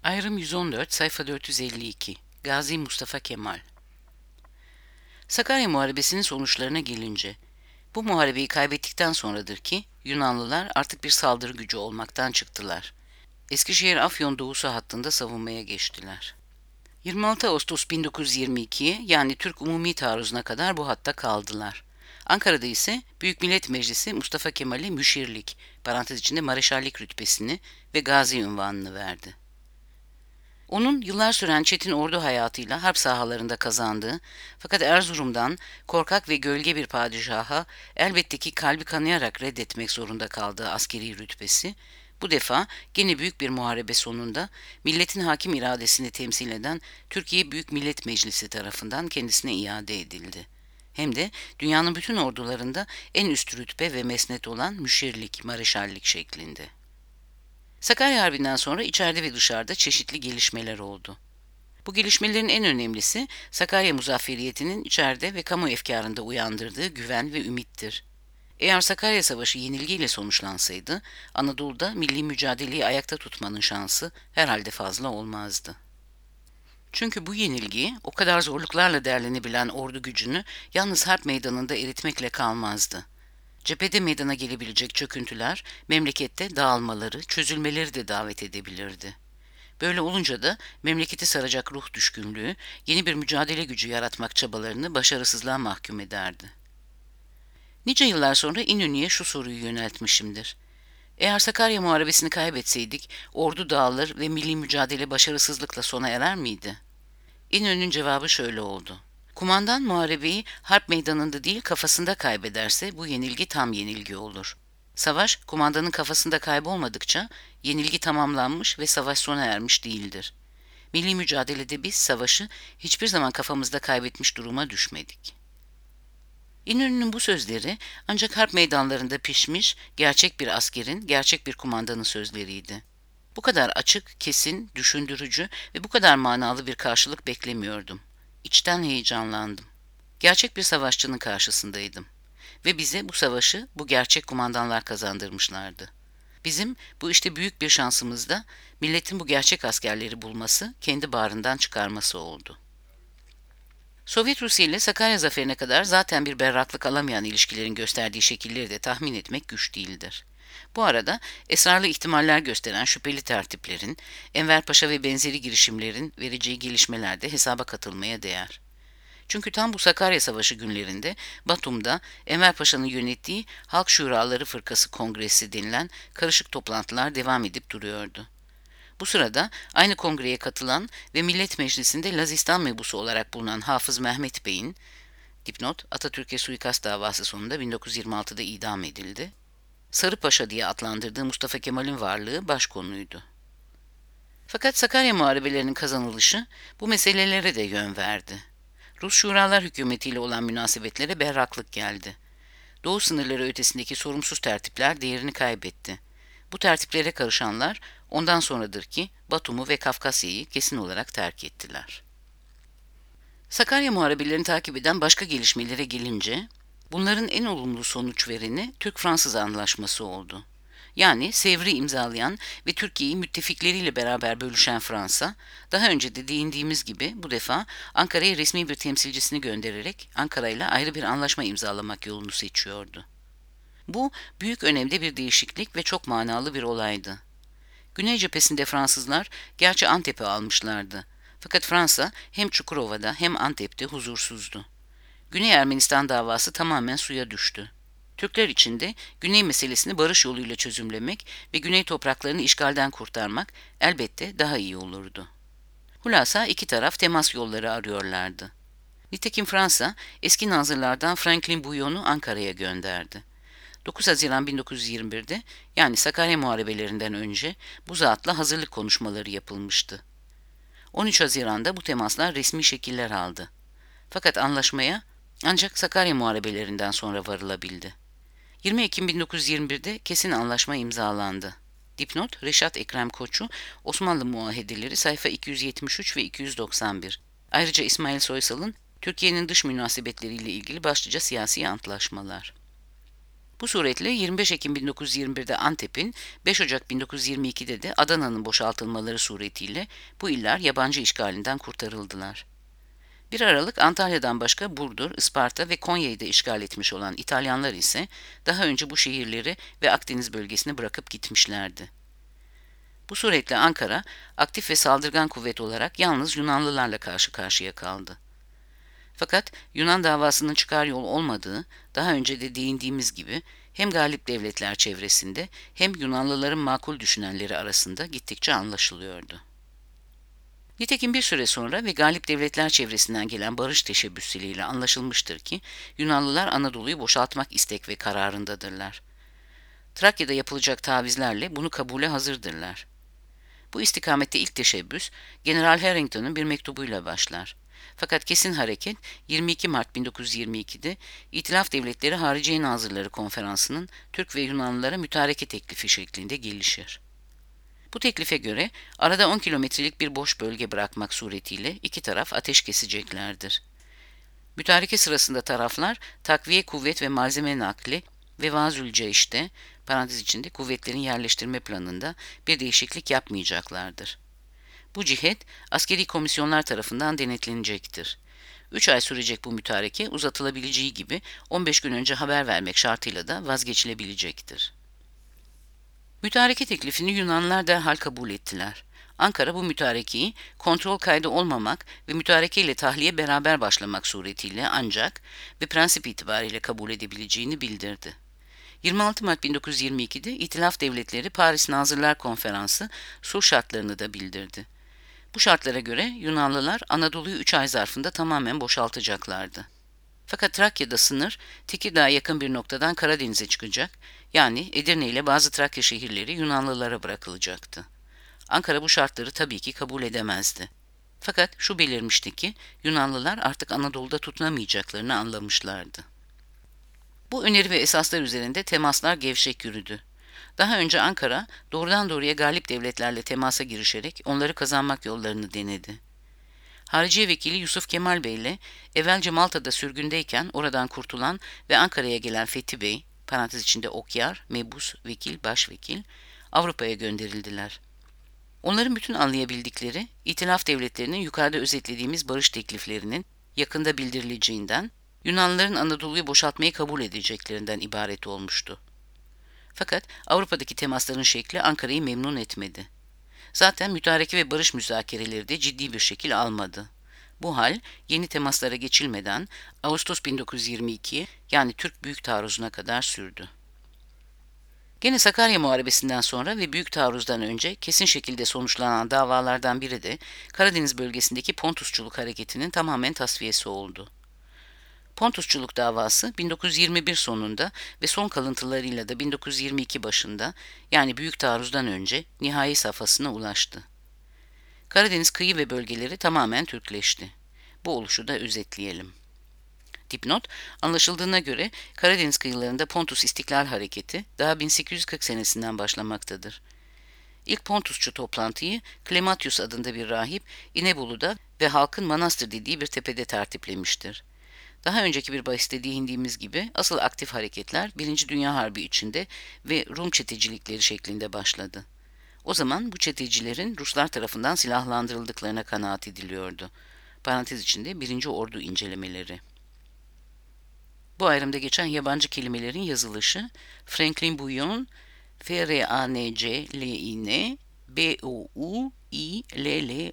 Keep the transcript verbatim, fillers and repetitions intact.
Ayrım yüz on dört, sayfa dört yüz elli iki. Gazi Mustafa Kemal. Sakarya Muharebesi'nin sonuçlarına gelince, bu muharebeyi kaybettikten sonradır ki Yunanlılar artık bir saldırı gücü olmaktan çıktılar. Eskişehir-Afyon doğusu hattında savunmaya geçtiler. yirmi altı Ağustos bin dokuz yüz yirmi ikiye yani Türk Umumi Taarruzu'na kadar bu hatta kaldılar. Ankara'da ise Büyük Millet Meclisi Mustafa Kemal'e müşirlik, parantez içinde mareşallik rütbesini ve gazi unvanını verdi. Onun yıllar süren çetin ordu hayatıyla harp sahalarında kazandığı fakat Erzurum'dan korkak ve gölge bir padişaha elbette ki kalbi kanayarak reddetmek zorunda kaldığı askeri rütbesi, bu defa gene büyük bir muharebe sonunda milletin hakim iradesini temsil eden Türkiye Büyük Millet Meclisi tarafından kendisine iade edildi. Hem de dünyanın bütün ordularında en üst rütbe ve mesnet olan müşirlik, mareşallik şeklinde. Sakarya Harbi'nden sonra içeride ve dışarıda çeşitli gelişmeler oldu. Bu gelişmelerin en önemlisi Sakarya Muzafferiyeti'nin içeride ve kamu efkarında uyandırdığı güven ve ümittir. Eğer Sakarya Savaşı yenilgiyle sonuçlansaydı, Anadolu'da milli mücadeleyi ayakta tutmanın şansı herhalde fazla olmazdı. Çünkü bu yenilgi o kadar zorluklarla derlenebilen ordu gücünü yalnız harp meydanında eritmekle kalmazdı. Cephede meydana gelebilecek çöküntüler, memlekette dağılmaları, çözülmeleri de davet edebilirdi. Böyle olunca da memleketi saracak ruh düşkünlüğü, yeni bir mücadele gücü yaratmak çabalarını başarısızlığa mahkum ederdi. Nice yıllar sonra İnönü'ye şu soruyu yöneltmişimdir. Eğer Sakarya Muharebesi'ni kaybetseydik, ordu dağılır ve milli mücadele başarısızlıkla sona erer miydi? İnönü'nün cevabı şöyle oldu. Kumandan muharebeyi harp meydanında değil kafasında kaybederse bu yenilgi tam yenilgi olur. Savaş kumandanın kafasında kaybolmadıkça yenilgi tamamlanmış ve savaş sona ermiş değildir. Milli mücadelede biz savaşı hiçbir zaman kafamızda kaybetmiş duruma düşmedik. İnönü'nün bu sözleri ancak harp meydanlarında pişmiş, gerçek bir askerin, gerçek bir kumandanın sözleriydi. Bu kadar açık, kesin, düşündürücü ve bu kadar manalı bir karşılık beklemiyordum. İçten heyecanlandım. Gerçek bir savaşçının karşısındaydım. Ve bize bu savaşı bu gerçek kumandanlar kazandırmışlardı. Bizim bu işte büyük bir şansımız da milletin bu gerçek askerleri bulması, kendi bağrından çıkarması oldu. Sovyet Rusya ile Sakarya zaferine kadar zaten bir berraklık alamayan ilişkilerin gösterdiği şekilleri de tahmin etmek güç değildir. Bu arada esrarlı ihtimaller gösteren şüpheli tertiplerin, Enver Paşa ve benzeri girişimlerin vereceği gelişmeler de hesaba katılmaya değer. Çünkü tam bu Sakarya Savaşı günlerinde Batum'da Enver Paşa'nın yönettiği Halk Şuraları Fırkası Kongresi denilen karışık toplantılar devam edip duruyordu. Bu sırada aynı kongreye katılan ve Millet Meclisi'nde Lazistan mebusu olarak bulunan Hafız Mehmet Bey'in, dipnot Atatürk'e suikast davası sonunda bin dokuz yüz yirmi altıda idam edildi, Sarı Paşa diye adlandırdığı Mustafa Kemal'in varlığı başkonuydu. Fakat Sakarya Muharebelerinin kazanılışı bu meselelere de yön verdi. Rus Şuralar hükümetiyle olan münasebetlere berraklık geldi. Doğu sınırları ötesindeki sorumsuz tertipler değerini kaybetti. Bu tertiplere karışanlar ondan sonradır ki Batum'u ve Kafkasya'yı kesin olarak terk ettiler. Sakarya Muharebelerini takip eden başka gelişmelere gelince, bunların en olumlu sonuç vereni Türk-Fransız Anlaşması oldu. Yani Sevr'i imzalayan ve Türkiye'yi müttefikleriyle beraber bölüşen Fransa, daha önce de değindiğimiz gibi bu defa Ankara'ya resmi bir temsilcisini göndererek Ankara ile ayrı bir anlaşma imzalamak yolunu seçiyordu. Bu büyük önemde bir değişiklik ve çok manalı bir olaydı. Güney cephesinde Fransızlar gerçi Antep'i almışlardı. Fakat Fransa hem Çukurova'da hem Antep'te huzursuzdu. Güney Ermenistan davası tamamen suya düştü. Türkler için de Güney meselesini barış yoluyla çözümlemek ve Güney topraklarını işgalden kurtarmak elbette daha iyi olurdu. Hulasa iki taraf temas yolları arıyorlardı. Nitekim Fransa eski nazırlardan Franklin Bouillon'u Ankara'ya gönderdi. dokuz Haziran bin dokuz yüz yirmi birde yani Sakarya Muharebelerinden önce bu zatla hazırlık konuşmaları yapılmıştı. on üç Haziran'da bu temaslar resmi şekiller aldı. Fakat anlaşmaya ancak Sakarya Muharebelerinden sonra varılabildi. yirmi Ekim bin dokuz yüz yirmi birde kesin anlaşma imzalandı. Dipnot Reşat Ekrem Koçu, Osmanlı Muahedeleri sayfa iki yüz yetmiş üç ve iki yüz doksan bir. Ayrıca İsmail Soysal'ın Türkiye'nin dış münasebetleriyle ilgili başlıca siyasi antlaşmalar. Bu suretle yirmi beş Ekim bin dokuz yüz yirmi bir'de Antep'in, beş Ocak bin dokuz yüz yirmi iki'de de Adana'nın boşaltılmaları suretiyle bu iller yabancı işgalinden kurtarıldılar. bir Aralık Antalya'dan başka Burdur, Isparta ve Konya'yı da işgal etmiş olan İtalyanlar ise daha önce bu şehirleri ve Akdeniz bölgesini bırakıp gitmişlerdi. Bu suretle Ankara, aktif ve saldırgan kuvvet olarak yalnız Yunanlılarla karşı karşıya kaldı. Fakat Yunan davasının çıkar yol olmadığı, daha önce de değindiğimiz gibi hem galip devletler çevresinde hem Yunanlıların makul düşünenleri arasında gittikçe anlaşılıyordu. Nitekim bir süre sonra ve galip devletler çevresinden gelen barış teşebbüsleriyle anlaşılmıştır ki Yunanlılar Anadolu'yu boşaltmak istek ve kararındadırlar. Trakya'da yapılacak tavizlerle bunu kabule hazırdırlar. Bu istikamette ilk teşebbüs General Harrington'un bir mektubuyla başlar. Fakat kesin hareket yirmi iki Mart bin dokuz yüz yirmi iki'de İtilaf Devletleri Hariciye Nazırları Konferansı'nın Türk ve Yunanlılara mütareke teklifi şeklinde gelişir. Bu teklife göre arada on kilometrelik bir boş bölge bırakmak suretiyle iki taraf ateş keseceklerdir. Mütareke sırasında taraflar takviye kuvvet ve malzeme nakli ve Vazülceiş'te, parantez içinde kuvvetlerin yerleştirme planında bir değişiklik yapmayacaklardır. Bu cihet askeri komisyonlar tarafından denetlenecektir. üç ay sürecek bu mütareke uzatılabileceği gibi on beş gün önce haber vermek şartıyla da vazgeçilebilecektir. Mütareke teklifini Yunanlılar derhal kabul ettiler. Ankara bu mütarekeyi kontrol kaydı olmamak ve mütareke ile tahliye beraber başlamak suretiyle ancak ve prensip itibariyle kabul edebileceğini bildirdi. yirmi altı Mart bin dokuz yüz yirmi iki'de İtilaf Devletleri Paris Nazırlar Konferansı sulh şartlarını da bildirdi. Bu şartlara göre Yunanlılar Anadolu'yu üç ay zarfında tamamen boşaltacaklardı. Fakat Trakya'da sınır Tekirdağ'a yakın bir noktadan Karadeniz'e çıkacak, yani Edirne ile bazı Trakya şehirleri Yunanlılara bırakılacaktı. Ankara bu şartları tabii ki kabul edemezdi. Fakat şu belirmişti ki Yunanlılar artık Anadolu'da tutunamayacaklarını anlamışlardı. Bu öneri ve esaslar üzerinde temaslar gevşek yürüdü. Daha önce Ankara doğrudan doğruya galip devletlerle temasa girişerek onları kazanmak yollarını denedi. Hariciye Vekili Yusuf Kemal Bey ile evvelce Malta'da sürgündeyken oradan kurtulan ve Ankara'ya gelen Fethi Bey, parantez içinde Okyar, Mebus, Vekil, Başvekil, Avrupa'ya gönderildiler. Onların bütün anlayabildikleri, İtilaf devletlerinin yukarıda özetlediğimiz barış tekliflerinin yakında bildirileceğinden, Yunanlıların Anadolu'yu boşaltmayı kabul edeceklerinden ibaret olmuştu. Fakat Avrupa'daki temasların şekli Ankara'yı memnun etmedi. Zaten mütareke ve barış müzakereleri de ciddi bir şekil almadı. Bu hal yeni temaslara geçilmeden Ağustos bin dokuz yüz yirmi iki, yani Türk Büyük Taarruzu'na kadar sürdü. Gene Sakarya Muharebesi'nden sonra ve Büyük Taarruz'dan önce kesin şekilde sonuçlanan davalardan biri de Karadeniz bölgesindeki Pontusçuluk hareketinin tamamen tasfiyesi oldu. Pontusçuluk davası bin dokuz yüz yirmi bir sonunda ve son kalıntılarıyla da bin dokuz yüz yirmi iki başında, yani Büyük Taarruz'dan önce nihai safhasına ulaştı. Karadeniz kıyı ve bölgeleri tamamen Türkleşti. Bu oluşu da özetleyelim. Dipnot, anlaşıldığına göre Karadeniz kıyılarında Pontus İstiklal Hareketi daha bin sekiz yüz kırk senesinden başlamaktadır. İlk Pontusçu toplantıyı Klematius adında bir rahip İnebolu'da ve halkın manastır dediği bir tepede tertiplemiştir. Daha önceki bir bahiste değindiğimiz gibi asıl aktif hareketler Birinci Dünya Harbi içinde ve Rum çetecilikleri şeklinde başladı. O zaman bu çetecilerin Ruslar tarafından silahlandırıldıklarına kanaat ediliyordu. Parantez içinde Birinci Ordu incelemeleri. Bu ayrımda geçen yabancı kelimelerin yazılışı Franklin Bouillon, F R A N C L I N B O U I L L